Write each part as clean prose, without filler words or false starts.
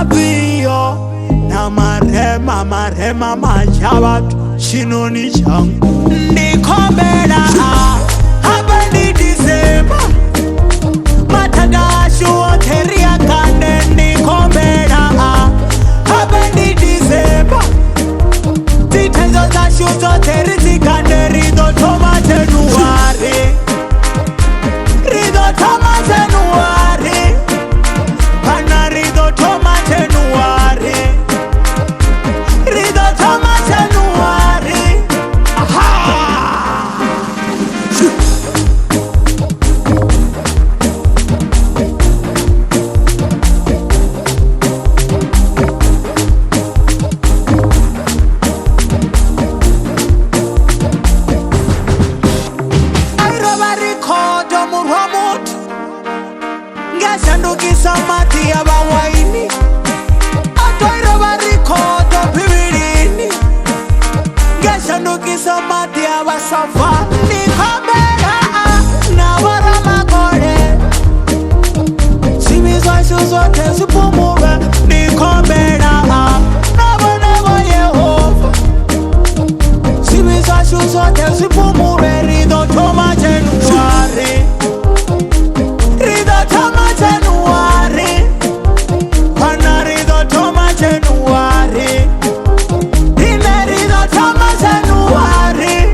Mabio na marema machavatu chinoni changu ndikombela hapa ni Disemba matagashu oteria kande ndikombela hapa ni Disemba zitenzo za shu zoteri zikande rido toma Januari rido toma Januari pana rido toma Januari rido toma Januari ngashandukisa mati yabawaini atoiro barikoto pibirini ngashandukisa mati yabasafa ndikombela nabora magore simizwashu zote zipumube ndikombela nabonebo Yehova simizwashu zote zipumube rido toma Januari Januari, panarido toma Januari, dinerido toma Januari,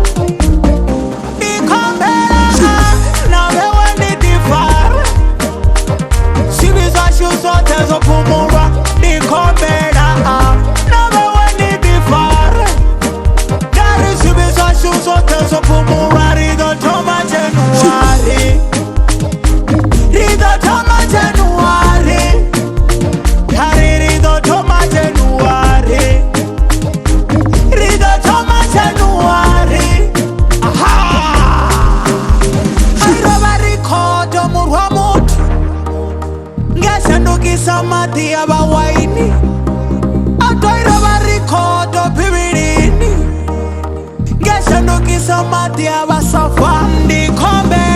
ndikombela na wewe ndifara, sibizashu zote zopumura, ndikombela na wewe ndifara, dari sibizashu zote zopumura, rido toma Januari. Rido toma Januari, rido toma Januari, rido toma Januari. Airo barikodo murwa mutu, ngashandukisa mati yabawaini atoiro barikodo pibirini, ngashandukisa mati yabasafa ndikombe